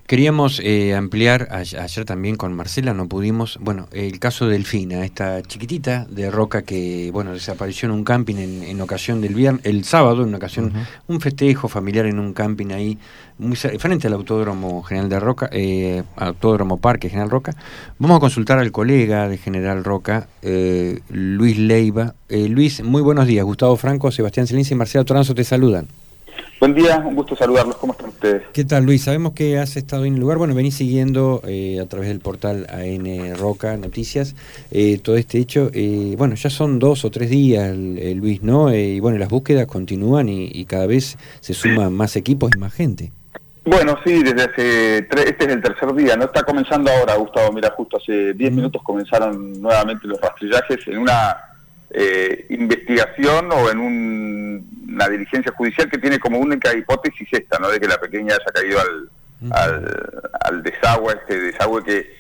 Queríamos ampliar, ayer también con Marcela no pudimos, bueno, el caso de Delfina, esta chiquitita de Roca que, bueno, desapareció en un camping en ocasión del viernes, el sábado, en una ocasión, un festejo familiar en un camping ahí, muy frente al Autódromo General de Roca, Autódromo Parque General Roca. Vamos a consultar al colega de General Roca, Luis Leiva. Luis, muy buenos días. Gustavo Franco, Sebastián Celenza y Marcela Toranzo te saludan. Buen día, un gusto saludarlos. ¿Cómo están ustedes? ¿Qué tal, Luis? Sabemos que has estado en el lugar, bueno, venís siguiendo a través del portal AN Roca Noticias todo este hecho. Bueno, ya son 2 o 3 días, Luis, ¿no? Y bueno, las búsquedas continúan y cada vez se suman más equipos y más gente. Bueno, sí, desde hace este es el tercer día, no está comenzando ahora, Gustavo. Mira, justo hace 10 minutos comenzaron nuevamente los rastrillajes en una investigación o en una diligencia judicial que tiene como única hipótesis esta, ¿no? De que la pequeña haya caído al desagüe, este desagüe que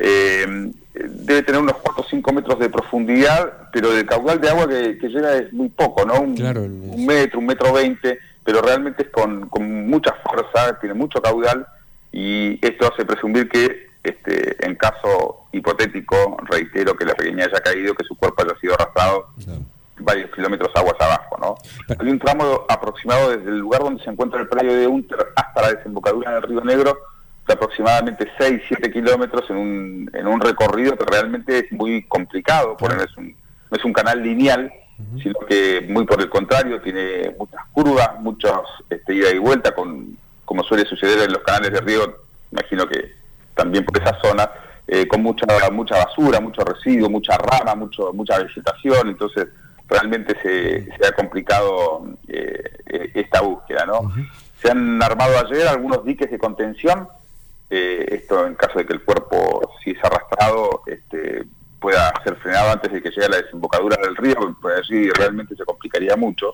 debe tener unos 4 o 5 metros de profundidad, pero el caudal de agua que llega es muy poco, ¿no? Un metro, 1,20 m, pero realmente es con mucha fuerza, tiene mucho caudal, y esto hace presumir que en caso hipotético, reitero, que la pequeña haya caído, que su cuerpo haya sido arrastrado varios kilómetros aguas abajo, ¿no? Hay un tramo aproximado desde el lugar donde se encuentra el predio de Unter hasta la desembocadura del Río Negro, de aproximadamente 6-7 kilómetros en un recorrido que realmente es muy complicado, porque no es un canal lineal, sino que muy por el contrario, tiene muchas curvas, muchos ida y vuelta, como suele suceder en los canales de río, imagino que también por esa zona, con mucha basura, mucho residuo, mucha rama, mucha vegetación. Entonces realmente se ha complicado esta búsqueda, ¿no? Se han armado ayer algunos diques de contención, esto en caso de que el cuerpo, si es arrastrado, pueda ser frenado antes de que llegue a la desembocadura del río, pues allí realmente se complicaría mucho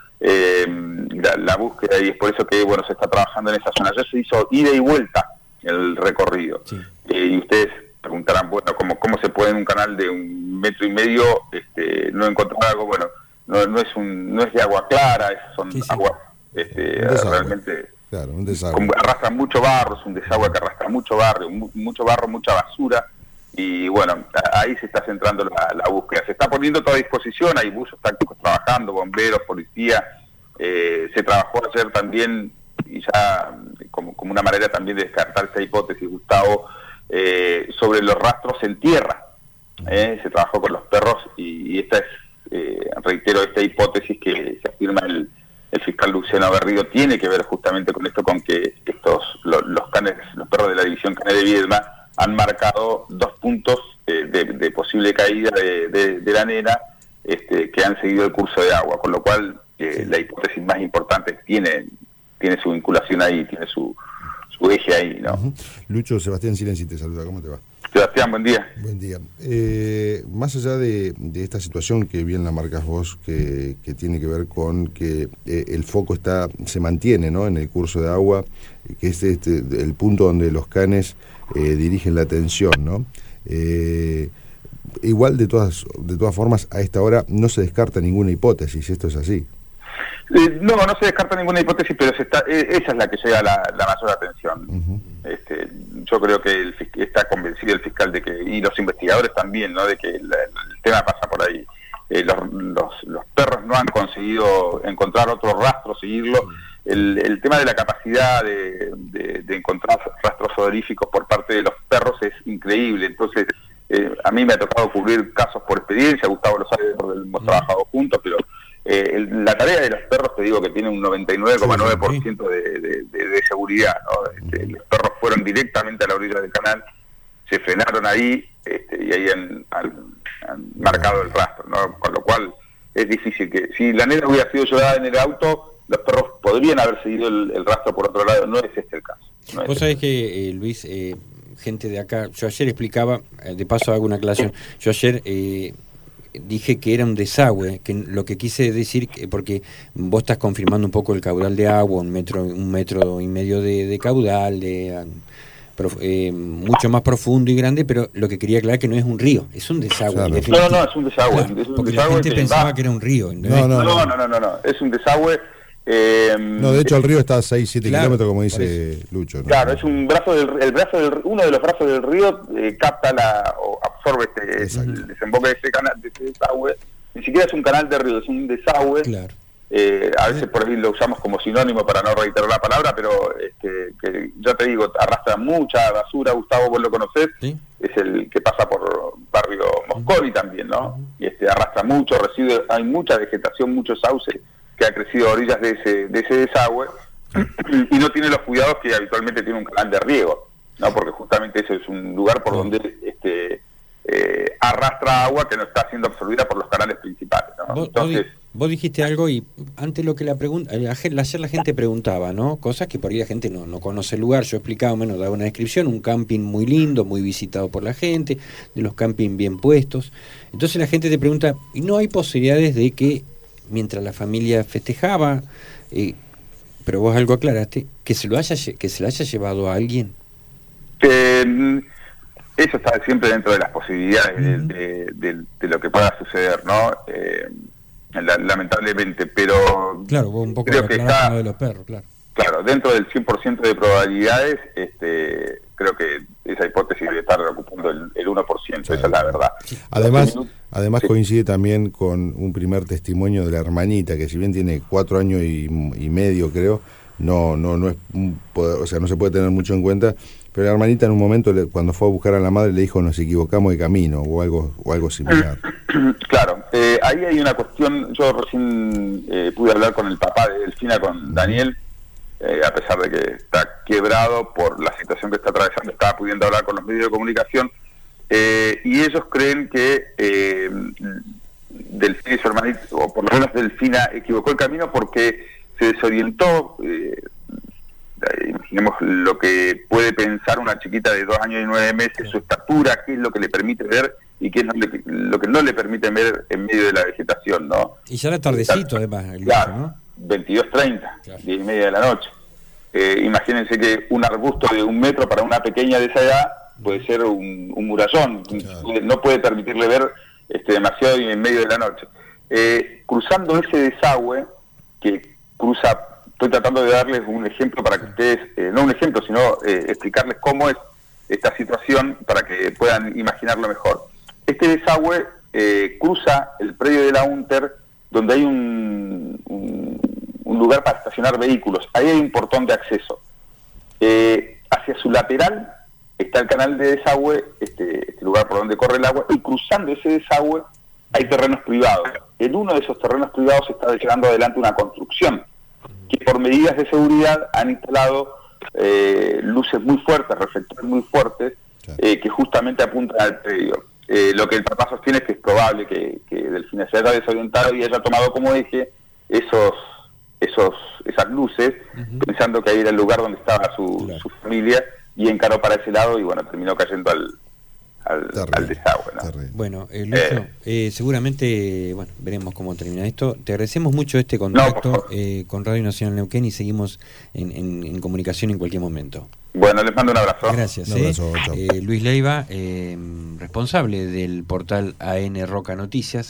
la búsqueda, y es por eso que bueno, se está trabajando en esa zona. Ayer se hizo ida y vuelta el recorrido, y ustedes preguntarán, bueno, ¿cómo se puede en un canal de 1,5 m no encontrar algo? Bueno, no es de agua clara, son aguas realmente, claro, un desagüe. Arrastran mucho barro, es un desagüe que arrastra mucho barro, mucha basura, y bueno, ahí se está centrando la búsqueda. Se está poniendo toda a disposición, hay buzos tácticos trabajando, bomberos, policía. Se trabajó ayer también, y ya como una manera también de descartar esta hipótesis, Gustavo, sobre los rastros en tierra. Se trabajó con los perros, y esta es, reitero, esta hipótesis que se afirma el fiscal Luciano Berrido tiene que ver justamente con esto, con que los perros de la división Canes de Viedma han marcado 2 puntos de posible caída de la nena, que han seguido el curso de agua, con lo cual la hipótesis más importante tiene su vinculación ahí, tiene su eje ahí, ¿no? Lucho, Sebastián Silenzi te saluda, ¿cómo te va? Sebastián, buen día. Buen día. Más allá de esta situación que bien la marcas vos, que tiene que ver con que el foco se mantiene, ¿no?, en el curso de agua, que es el punto donde los canes dirigen la atención, ¿no? Igual de todas formas, a esta hora no se descarta ninguna hipótesis, esto es así. No se descarta ninguna hipótesis, pero esa es la que llega a la mayor atención. Yo creo que está convencido el fiscal de que, y los investigadores también, ¿no?, de que el tema pasa por ahí. Los perros no han conseguido encontrar otro rastro, seguirlo. El tema de la capacidad de encontrar rastros odoríficos por parte de los perros es increíble. Entonces, a mí me ha tocado cubrir casos por experiencia, Gustavo lo sabe, porque hemos trabajado juntos, pero la tarea de los perros, te digo que tiene un 99,9% de seguridad, ¿no? Los perros fueron directamente a la orilla del canal, se frenaron ahí, y ahí han marcado el rastro, ¿no? Con lo cual es difícil que, si la nena hubiera sido llevada en el auto, los perros podrían haber seguido el rastro por otro lado. No es el caso. Vos sabés que, Luis, gente de acá, yo ayer explicaba, de paso hago una aclaración, yo ayer dije que era un desagüe, que lo que quise decir, porque vos estás confirmando un poco el caudal de agua, 1,5 m de caudal, mucho más profundo y grande, pero lo que quería aclarar que no es un río, es un desagüe. No, es un desagüe. Claro, porque la gente pensaba que era un río. No, es un desagüe No, de hecho el río está a 6-7 kilómetros, como dice eso. Lucho, ¿no? Claro, es un brazo uno de los brazos del río capta o absorbe el desemboque de ese canal, de ese desagüe. Ni siquiera es un canal de río, es un desagüe. Claro. A veces por ahí lo usamos como sinónimo para no reiterar la palabra, pero que ya te digo, arrastra mucha basura. Gustavo, vos lo conocés, ¿sí? Es el que pasa por barrio Mosconi también, ¿no? Y arrastra mucho residuos, hay mucha vegetación, mucho sauce que ha crecido a orillas de ese desagüe y no tiene los cuidados que habitualmente tiene un canal de riego, ¿no? Porque justamente ese es un lugar por donde arrastra agua que no está siendo absorbida por los canales principales, ¿no? Entonces, vos dijiste algo y antes lo que ayer la gente preguntaba, ¿no? Cosas que por ahí la gente no conoce el lugar. Yo explicaba, menos daba una descripción, un camping muy lindo, muy visitado por la gente, de los camping bien puestos. Entonces la gente te pregunta, ¿y no hay posibilidades de que mientras la familia festejaba, pero vos algo aclaraste, que se lo haya llevado a alguien? Eso está siempre dentro de las posibilidades de lo que pueda suceder, ¿no? Lamentablemente, pero claro, vos un poco creo que está de los perros, claro, dentro del 100% de probabilidades, creo que esa hipótesis debe estar ocupando el 1%, claro. Esa es la verdad. Además coincide también con un primer testimonio de la hermanita, que si bien tiene 4 años y medio, creo, no es, o sea, no se puede tener mucho en cuenta, pero la hermanita en un momento, cuando fue a buscar a la madre, le dijo, nos equivocamos de camino, o algo similar. Claro, ahí hay una cuestión. Yo recién pude hablar con el papá de Delfina, con Daniel, a pesar de que está quebrado por la situación que está atravesando, estaba pudiendo hablar con los medios de comunicación, y ellos creen que Delfina y su hermanita, o por lo menos Delfina, equivocó el camino porque se desorientó. Imaginemos lo que puede pensar una chiquita de 2 años y 9 meses, su estatura, qué es lo que le permite ver y qué es lo que no le permite ver en medio de la vegetación, ¿no? Y ya era tardecito, además. Claro, ¿no? 22:30, claro. 10:30 de la noche. Imagínense que un arbusto de 1 metro para una pequeña de esa edad puede ser un murallón, claro. No puede permitirle ver demasiado en medio de la noche. Cruzando ese desagüe que cruza. Estoy tratando de darles un ejemplo para que ustedes, no un ejemplo, sino explicarles cómo es esta situación para que puedan imaginarlo mejor. Este desagüe cruza el predio de la UNTER, donde hay un lugar para estacionar vehículos. Ahí hay un portón de acceso. Hacia su lateral está el canal de desagüe, este lugar por donde corre el agua, y cruzando ese desagüe hay terrenos privados. En uno de esos terrenos privados se está llevando adelante una construcción que por medidas de seguridad han instalado luces muy fuertes, reflectores muy fuertes, que justamente apuntan al predio. Lo que el papá sostiene es que es probable que Delfina se haya desorientado y haya tomado como eje esas luces, pensando que ahí era el lugar donde estaba su familia, y encaró para ese lado y bueno, terminó cayendo al desagüe, ¿no? Bueno, Lucho, seguramente, bueno, veremos cómo termina esto. Te agradecemos mucho este contacto con Radio Nacional Neuquén y seguimos en comunicación en cualquier momento. Bueno, les mando un abrazo. Gracias. Un abrazo, Luis Leiva, responsable del portal AN Roca Noticias.